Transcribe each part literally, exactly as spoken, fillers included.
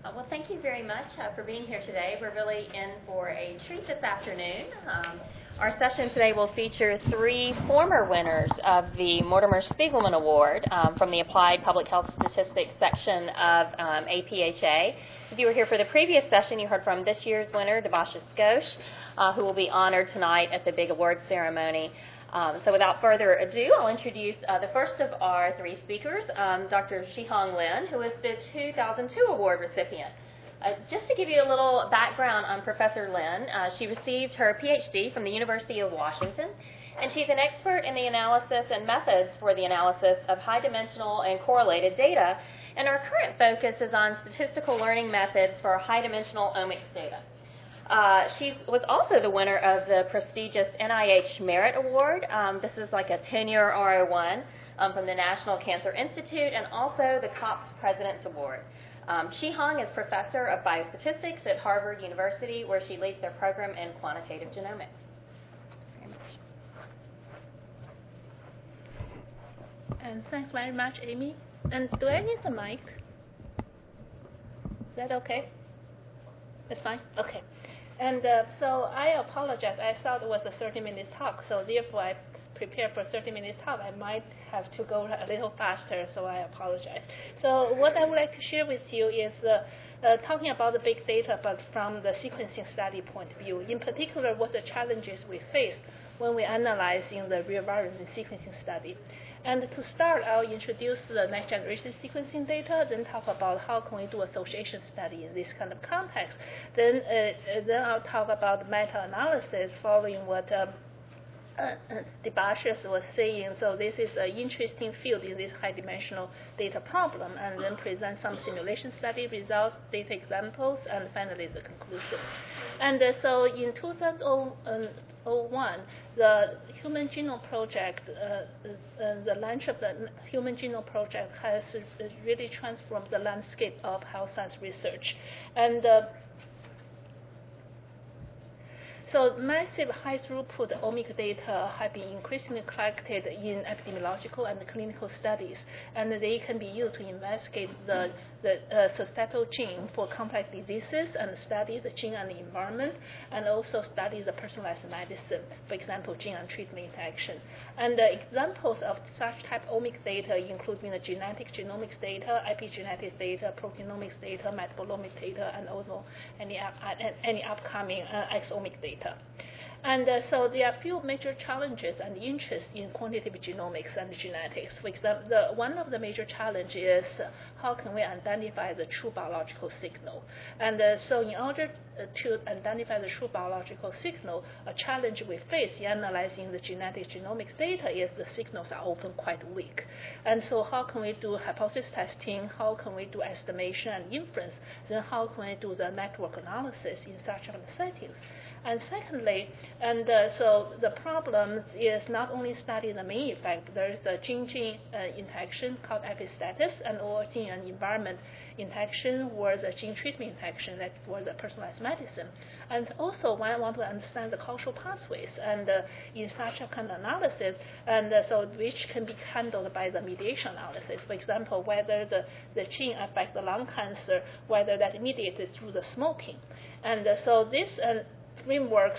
Uh, well, thank you very much uh, for being here today. We're really in for a treat this afternoon. Um, our session today will feature three former winners of the Mortimer Spiegelman Award um, from the Applied Public Health Statistics section of um, A P H A. If you were here for the previous session, you heard from this year's winner, Devasha Ghosh, uh, who will be honored tonight at the big award ceremony. Um, so without further ado, I'll introduce uh, the first of our three speakers, um, Doctor Shihong Lin, who is the two thousand two award recipient. Uh, just to give you a little background on Professor Lin, uh, she received her P H D from the University of Washington, and she's an expert in the analysis and methods for the analysis of high-dimensional and correlated data, and our current focus is on statistical learning methods for high-dimensional omics data. Uh, she was also the winner of the prestigious N I H Merit Award. Um, this is like a ten-year R O one um, from the National Cancer Institute, and also the COPS President's Award. Um, Shihong is professor of biostatistics at Harvard University, where she leads their program in quantitative genomics. Very much. And thanks very much, Amy. And do I need the mic? Is that okay? That's fine? Okay. And uh, so I apologize. I thought it was a thirty minute talk, so therefore I prepared for a thirty minute talk. I might have to go a little faster, so I apologize. So what I would like to share with you is uh, uh, talking about the big data, but from the sequencing study point of view. In particular, what the challenges we face when we're analyzing the real variant sequencing study. And to start, I'll introduce the next generation sequencing data, then talk about how can we do association study in this kind of context. Then, uh, then I'll talk about meta-analysis following what um, uh, Devasha was saying. So this is an interesting field in this high-dimensional data problem, and then present some simulation study results, data examples, and finally the conclusion. And uh, so in two thousand one, the Human Genome Project, uh, uh, the launch of the Human Genome Project has really transformed the landscape of health science research. And uh, So massive high-throughput omic data have been increasingly collected in epidemiological and clinical studies, and they can be used to investigate the, the uh, susceptible gene for complex diseases and study the gene and the environment, and also study the personalized medicine, for example, gene and treatment interaction. And uh, examples of such type omic data including the genetic genomics data, epigenetics data, proteomics data, metabolomic data, and also any, uh, any upcoming uh, exomic data. And uh, so there are a few major challenges and interests in quantitative genomics and genetics. For example, the, one of the major challenges is uh, how can we identify the true biological signal. And uh, so in order uh, to identify the true biological signal, a challenge we face in analyzing the genetic genomics data is the signals are often quite weak. And so how can we do hypothesis testing? How can we do estimation and inference? Then how can we do the network analysis in such kind of settings? And secondly, and uh, so the problem is not only study the main effect, there is a gene-gene uh, interaction called epistatus, and or gene and environment interaction, or the gene treatment interaction that for the personalized medicine. And also, one want to understand the causal pathways, and uh, in such a kind of analysis, and uh, so which can be handled by the mediation analysis. For example, whether the, the gene affects the lung cancer, whether that mediated through the smoking. And uh, so this uh, frameworks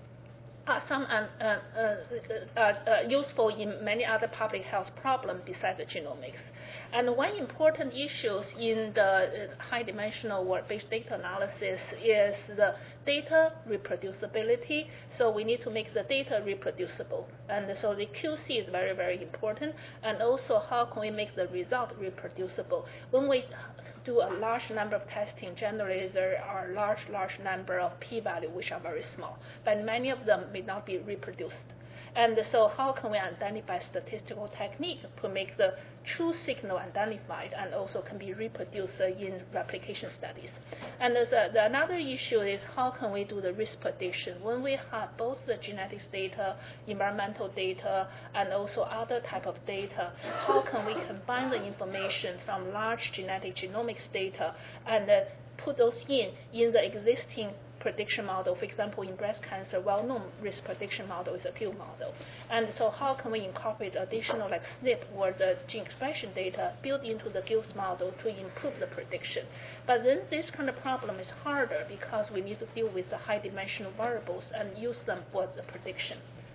are some um, uh, uh, uh, uh, useful in many other public health problems besides the genomics. And one important issue in the high-dimensional work-based data analysis is the data reproducibility. So we need to make the data reproducible. And so the Q C is very, very important. And also, how can we make the result reproducible? When we do a large number of testing, generally there are large, large number of p-values which are very small, but many of them may not be reproduced. And so how can we identify statistical technique to make the true signal identified and also can be reproduced in replication studies? And the, the another issue is how can we do the risk prediction? When we have both the genetics data, environmental data, and also other type of data, how can we combine the information from large genetic genomics data and uh, put those in in the existing prediction model. For example, in breast cancer, well-known risk prediction model is a Gill model. And so how can we incorporate additional like S N P or the gene expression data built into the Gill's model to improve the prediction? But then this kind of problem is harder because we need to deal with the high dimensional variables and use them for the prediction.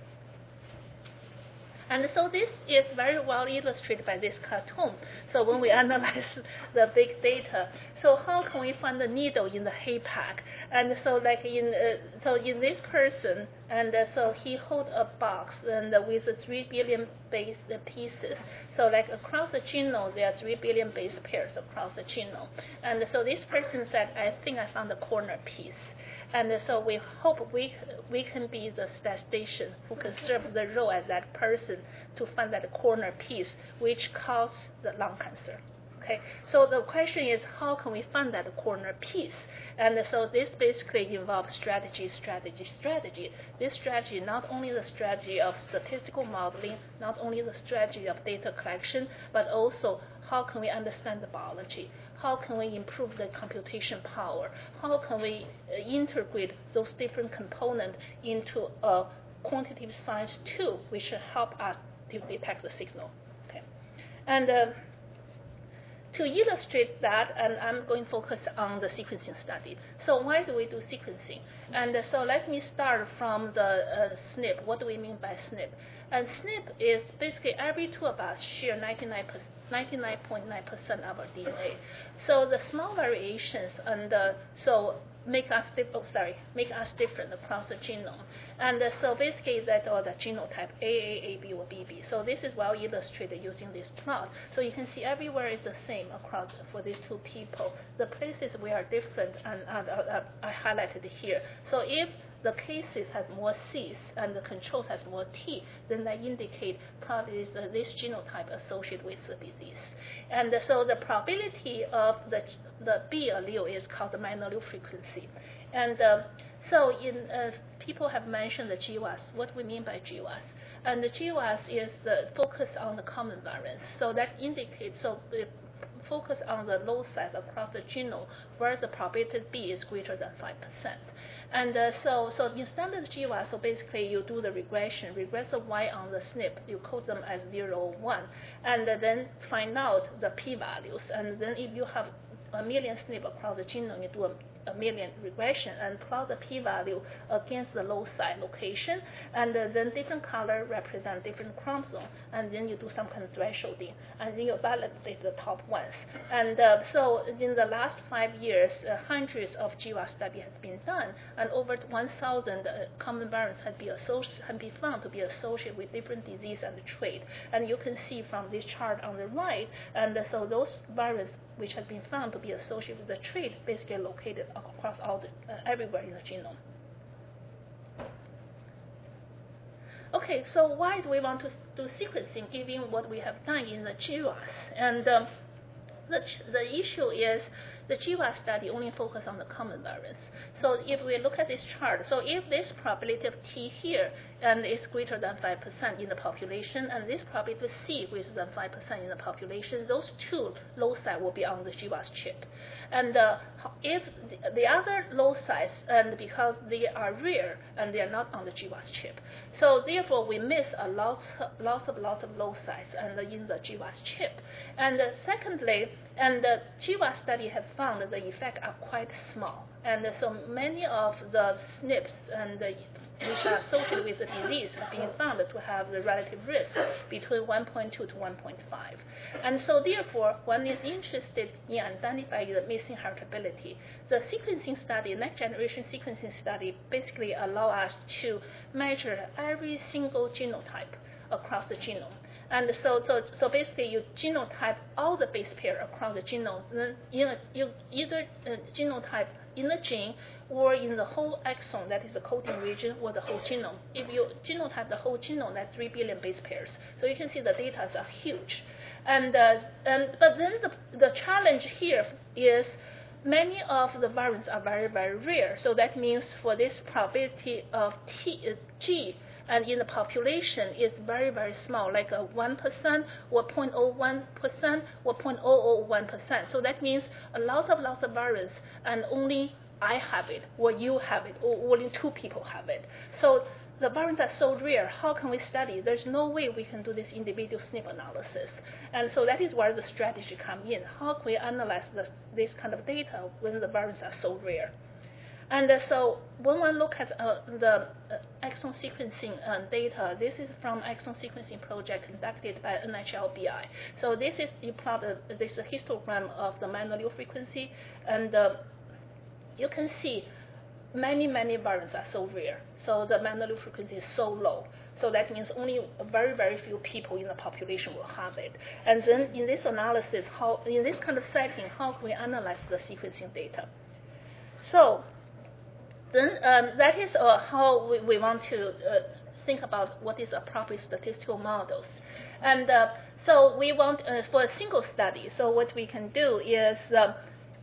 And so this is very well illustrated by this cartoon. So when we analyze the big data, so how can we find the needle in the haystack? And so like in uh, so in this person, and uh, so he hold a box and uh, with uh, three billion base uh, pieces. So like across the genome, there are three billion base pairs across the genome. And so this person said, I think I found the corner piece. And so we hope we we can be the statistician who can serve the role as that person to find that corner piece which causes the lung cancer. Okay, so the question is how can we find that corner piece? And so this basically involves strategy, strategy, strategy. This strategy, not only the strategy of statistical modeling, not only the strategy of data collection, but also how can we understand the biology? How can we improve the computation power? How can we uh, integrate those different components into a quantitative science tool which should help us to detect the signal? Okay, and uh, to illustrate that, and I'm going to focus on the sequencing study. So why do we do sequencing? And uh, so let me start from the uh, S N P. What do we mean by S N P? And S N P is basically every two of us share ninety-nine point nine percent of our D N A. So the small variations and uh, so make us oh, sorry make us different across the genome. And uh, so basically that's all the genotype A A, A B, or B B. So this is well illustrated using this plot. So you can see everywhere is the same across for these two people. The places we are different and uh, uh, are highlighted here. So if the cases has more C's and the controls has more T, then that indicate probably is, uh, this genotype associated with the disease. And uh, so the probability of the the B allele is called the minor allele frequency. And uh, so in uh, people have mentioned the G W A S. What we mean by G W A S? And the G W A S is the focus on the common variants. So that indicates so the focus on the loci across the genome where the probability B is greater than five percent. And uh, so, so in standard G W A S, so basically you do the regression, regress the Y on the S N P, you code them as zero or one, and uh, then find out the p-values. And then if you have a million S N P across the genome, you do a, a million regression and plot the p-value against the loci location, and uh, then different color represent different chromosome, and then you do some kind of thresholding, and then you validate the top ones. And uh, so in the last five years, uh, hundreds of G W A S studies have been done, and over one thousand uh, common variants have been, have been found to be associated with different disease and trait. And you can see from this chart on the right, and uh, so those variants which have been found to be associated with the trait basically located across all the, uh, everywhere in the genome. Okay, so why do we want to do sequencing given what we have done in the G W A S? And um, the, the issue is the G W A S study only focus on the common variants. So if we look at this chart, so if this probability of T here and is greater than five percent in the population, and this probability of C greater than five percent in the population, those two loci will be on the G W A S chip. And uh, if the, the other loci, and because they are rare and they are not on the G W A S chip, so therefore we miss a lot, lots of lots of loci and in the G W A S chip. And uh, secondly, and the G W A S study have found that the effects are quite small. And uh, so many of the S N Ps and uh, which are associated with the disease have been found to have the relative risk between one point two to one point five. And so therefore, one is interested in identifying the missing heritability. The sequencing study, next generation sequencing study, basically allow us to measure every single genotype across the genome. And so, so, so basically, you genotype all the base pair across the genome. Then you, you either uh, genotype in the gene or in the whole exon, that is the coding region, or the whole genome. If you genotype the whole genome, that's three billion base pairs. So you can see the data are huge. And, uh, and but then the, the challenge here is many of the variants are very, very rare. So that means for this probability of T, uh, G and in the population it's very, very small, like a one percent or zero point zero one percent or zero point zero zero one percent. So that means a lot of lots of variants, and only I have it, or you have it, or only two people have it. So the variants are so rare, how can we study? There's no way we can do this individual S N P analysis. And so that is where the strategy comes in. How can we analyze this, this kind of data when the variants are so rare? And uh, so when one look at uh, the uh, exome sequencing uh, data, this is from exome sequencing project conducted by N H L B I. So this is, you plot uh, this is a histogram of the minor allele frequency, and uh, you can see many, many variants are so rare. So the minor allele frequency is so low. So that means only very, very few people in the population will have it. And then in this analysis, how in this kind of setting, how can we analyze the sequencing data? So then um, that is uh, how we, we want to uh, think about what is appropriate statistical models. And uh, so we want, uh, for a single study, so what we can do is, uh,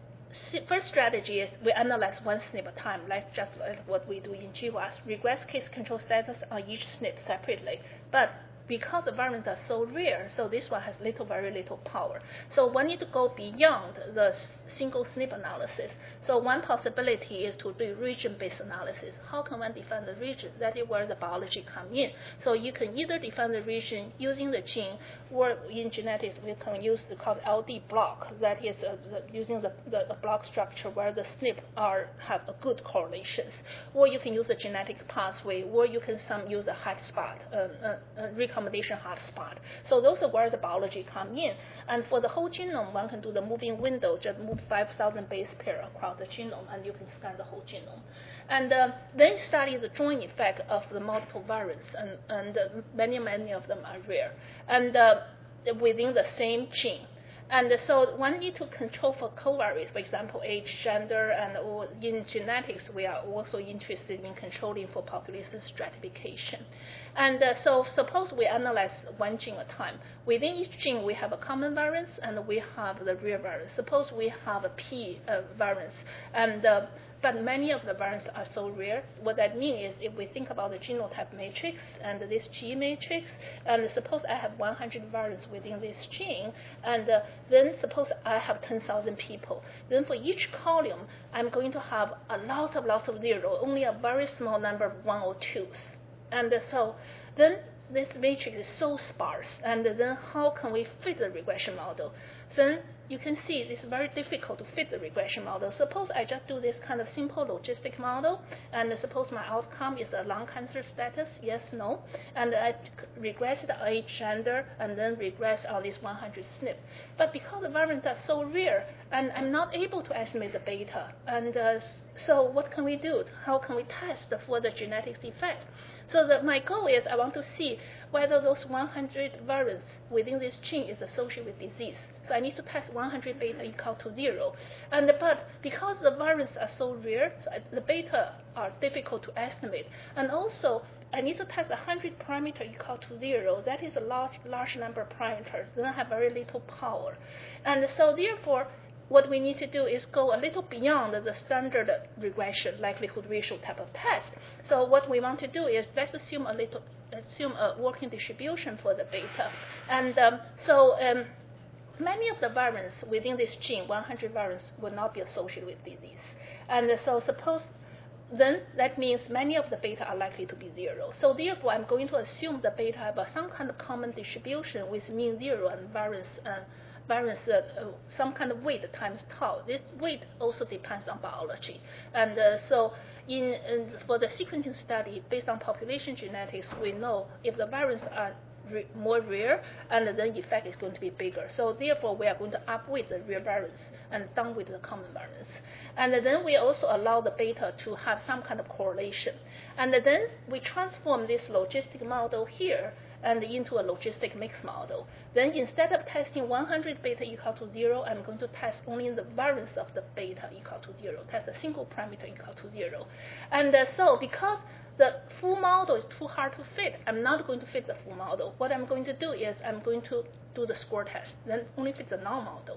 first strategy is we analyze one S N P at a time, like just like what we do in G W A S, regress case control status on each S N P separately. But because the variants are so rare, so this one has little, very little power. So we need to go beyond the single S N P analysis. So one possibility is to do region-based analysis. How can one define the region? That is where the biology comes in. So you can either define the region using the gene, or in genetics we can use the called L D block. That is uh, the, using the, the, the block structure where the S N P are have a good correlations. Or you can use the genetic pathway, or you can some use a hotspot, uh, uh, uh, recombination hotspot. So those are where the biology come in. And for the whole genome, one can do the moving window, just move five thousand base pair across the genome, and you can scan the whole genome. And uh, then study the joint effect of the multiple variants, and, and uh, many, many of them are rare, and uh, within the same gene. And so one need to control for covariates, for example, age, gender, and or in genetics, we are also interested in controlling for population stratification. And uh, so suppose we analyze one gene at a time. Within each gene, we have a common variance, and we have the rare variance. Suppose we have a P uh, variance, and uh, but many of the variants are so rare. What that means is if we think about the genotype matrix and this G matrix, and suppose I have one hundred variants within this gene, and uh, then suppose I have ten thousand people. Then for each column, I'm going to have a lot of lots of zero, only a very small number of one or twos. And uh, so then this matrix is so sparse, and then how can we fit the regression model? Then you can see it's very difficult to fit the regression model. Suppose I just do this kind of simple logistic model, and suppose my outcome is a lung cancer status, yes, no, and I regress the age, gender, and then regress all these one hundred S N P. But because the variants are so rare, and I'm not able to estimate the beta, and uh, so what can we do? How can we test for the genetics effect? So that my goal is I want to see whether those one hundred variants within this gene is associated with disease. So I need to test one hundred beta equal to zero. And but because the variants are so rare, so the beta are difficult to estimate. And also, I need to test one hundred parameter equal to zero. That is a large, large number of parameters. Then I have very little power. And so therefore, what we need to do is go a little beyond the standard regression likelihood ratio type of test. So what we want to do is let's assume a little, assume a working distribution for the beta. And um, so um, many of the variants within this gene, one hundred variants, will not be associated with disease. And so suppose then that means many of the beta are likely to be zero. So therefore, I'm going to assume the beta have some kind of common distribution with mean zero and variance uh, variance, uh, some kind of weight times tau. This weight also depends on biology. And uh, so in, in, for the sequencing study, based on population genetics, we know if the variants are re more rare, and then the effect is going to be bigger. So therefore, we are going to upweight the rare variants and downweight the common variants. And then we also allow the beta to have some kind of correlation. And then we transform this logistic model here and into a logistic mix model. Then instead of testing one hundred beta equal to zero, I'm going to test only the variance of the beta equal to zero, test a single parameter equal to zero. And uh, so because the full model is too hard to fit, I'm not going to fit the full model. What I'm going to do is I'm going to do the score test, then only fit the null model.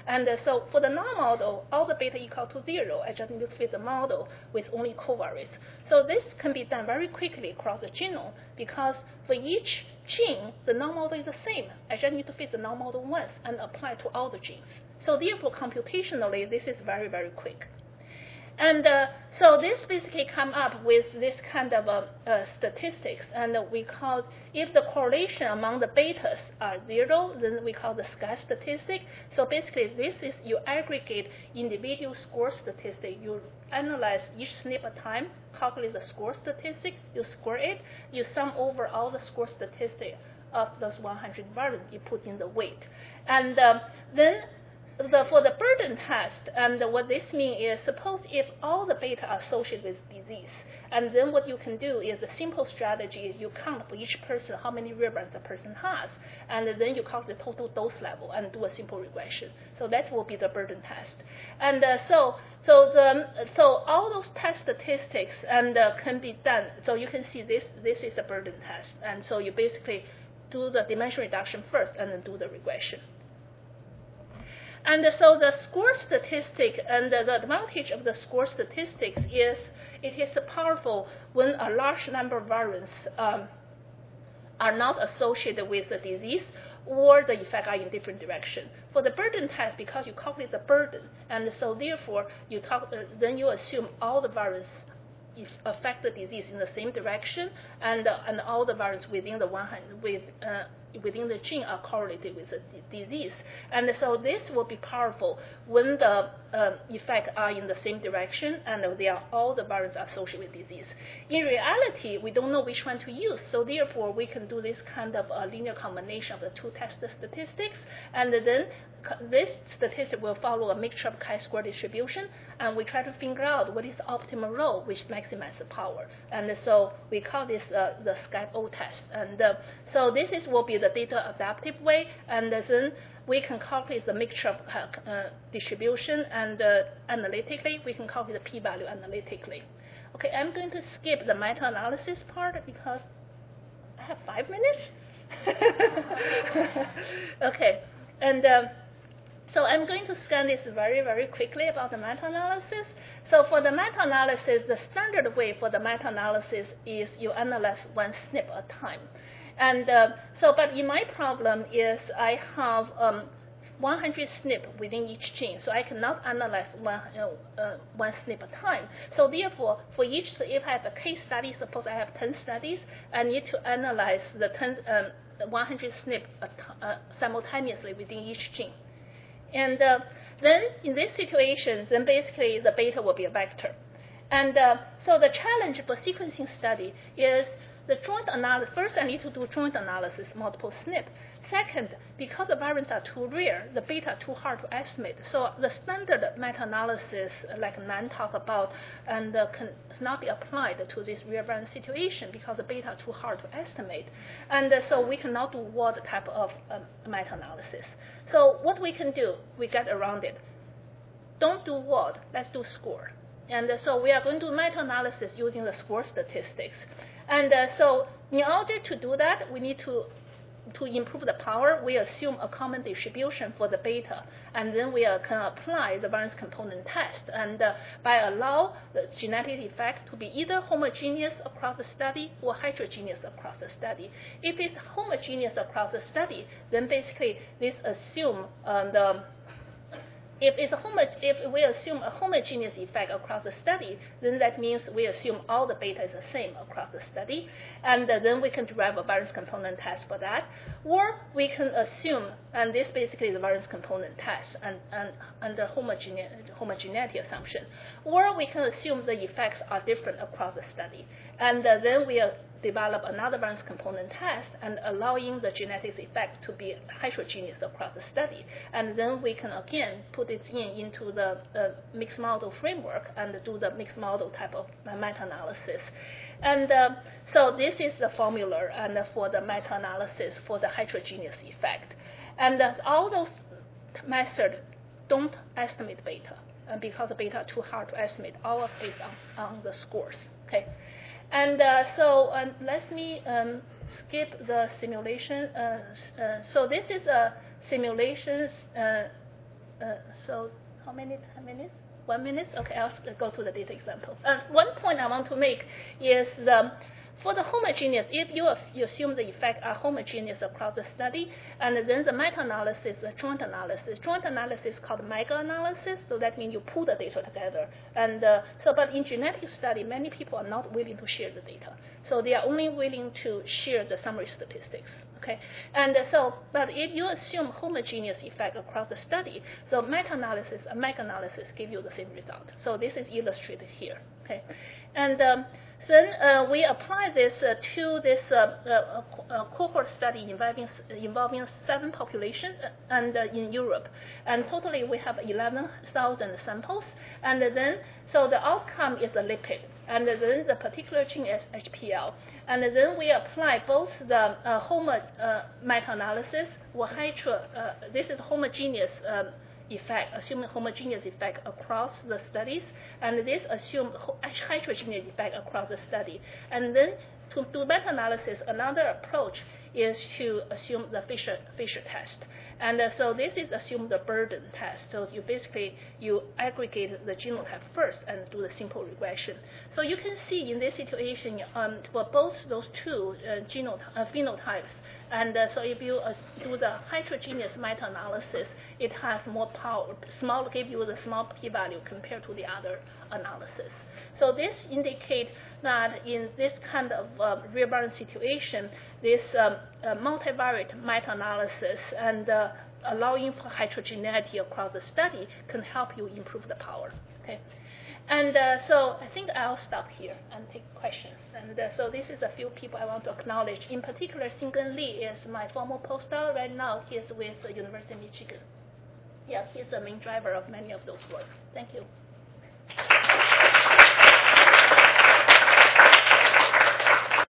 And uh, so for the null model, all the beta equal to zero, I just need to fit the model with only covariates. So this can be done very quickly across the genome because for each gene, the null model is the same. I just need to fit the null model once and apply to all the genes. So therefore, computationally, this is very, very quick. And uh, so this basically come up with this kind of uh, uh, statistics, and uh, we call, if the correlation among the betas are zero, then we call the sky statistic. So basically, this is you aggregate individual score statistic. You analyze each S N P at a time, calculate the score statistic, you score it, you sum over all the score statistic of those one hundred variants, you put in the weight. And um, then The, for the burden test, and what this means is, suppose if all the beta are associated with disease, and then what you can do is a simple strategy is you count for each person how many rerun the person has, and then you count the total dose level and do a simple regression. So that will be the burden test. And uh, so so the so all those test statistics and uh, can be done. So you can see this this is a burden test, and so you basically do the dimension reduction first and then do the regression. And so the score statistic, and the advantage of the score statistics is it is powerful when a large number of variants um, are not associated with the disease or the effect are in different direction. For the burden test, because you calculate the burden, and so therefore you talk, uh, then you assume all the variants affect the disease in the same direction, and uh, and all the variants within the one hundred with uh, within the gene are correlated with the d- disease. And so this will be powerful when the uh, effects are in the same direction and they are all the variants are associated with disease. In reality, we don't know which one to use, so therefore we can do this kind of a linear combination of the two test statistics, and then this statistic will follow a mixture of chi-square distribution, and we try to figure out what is the optimal role which maximizes the power. And so we call this uh, the SCAP-O test. And uh, so this is will be the data adaptive way, and then we can calculate the mixture of uh, uh, distribution, and uh, analytically we can calculate the p-value analytically. Okay, I'm going to skip the meta-analysis part because I have five minutes. Okay, and uh, so I'm going to scan this very, very quickly about the meta-analysis. So for the meta-analysis, the standard way for the meta-analysis is you analyze one S N P at a time. And uh, so, but in my problem is I have um, one hundred S N P within each gene, so I cannot analyze one, uh, uh, one S N P at a time. So therefore, for each, if I have a case study, suppose I have ten studies, I need to analyze the ten, um, one hundred S N P uh, simultaneously within each gene. And uh, then in this situation, then basically the beta will be a vector. And uh, so the challenge for sequencing study is the joint analysis. First, I need to do joint analysis, multiple S N P. Second, because the variants are too rare, the beta are too hard to estimate. So the standard meta-analysis, like Nan talked about, and uh, can not be applied to this rare variant situation because the beta are too hard to estimate. And uh, so we cannot do what type of um, meta-analysis. So what we can do, we get around it. Don't do what, let's do score. And uh, so we are going to do meta-analysis using the score statistics. And uh, so in order to do that, we need to to improve the power, we assume a common distribution for the beta, and then we uh, can apply the variance component test, and uh, by allow the genetic effect to be either homogeneous across the study or heterogeneous across the study. If it's homogeneous across the study, then basically this assume um, the If, it's a homo if we assume a homogeneous effect across the study, then that means we assume all the beta is the same across the study, and uh, then we can derive a variance component test for that. Or we can assume, and this basically is the variance component test and, and under homogene homogeneity assumption. Or we can assume the effects are different across the study, and uh, then we uh, develop another variance component test and allowing the genetics effect to be heterogeneous across the study. And then we can again put it in into the uh, mixed model framework and do the mixed model type of meta-analysis. And uh, so this is the formula and for the meta-analysis for the heterogeneous effect. And uh, all those methods don't estimate beta, and because the beta are too hard to estimate, all of based on, on the scores. Okay. And uh, so um, let me um, skip the simulation. Uh, uh, so this is a simulation uh, uh, so how many minutes? One minute? Okay, I'll go to the data example. Uh, one point I want to make is the for the homogeneous, if you, you assume the effects are homogeneous across the study, and then the meta-analysis, the joint analysis. Joint analysis is called mega-analysis, so that means you pull the data together. And uh, so, but in genetic study, many people are not willing to share the data. So they are only willing to share the summary statistics. Okay, and uh, so, but if you assume homogeneous effect across the study, so meta-analysis and mega-analysis give you the same result. So this is illustrated here. Okay, and um, then uh, we apply this uh, to this uh, uh, uh, cohort study involving involving seven populations and uh, in Europe, and totally we have eleven thousand samples, and then so the outcome is a lipid, and then the particular gene is H P L, and then we apply both the uh, homo uh, meta-analysis or hydro. Uh, this is homogeneous. Um, effect, assuming homogeneous effect across the studies, and this assume heterogeneous effect across the study. And then to do meta-analysis, another approach is to assume the Fisher, Fisher test. And uh, so this is assume the burden test. So you basically, you aggregate the genotype first and do the simple regression. So you can see in this situation, um, for both those two uh, genotype, uh, phenotypes, and uh, so if you uh, do the heterogeneous meta-analysis, it has more power, small, give you the small p-value compared to the other analysis. So this indicates that in this kind of uh, real-world situation, this um, uh, multivariate meta-analysis and uh, allowing for heterogeneity across the study can help you improve the power. Okay. And uh, so I think I'll stop here and take questions. And uh, so this is a few people I want to acknowledge. In particular, Xinggen Li is my former postdoc. Right now, he is with the University of Michigan. Yeah, he's the main driver of many of those work. Thank you.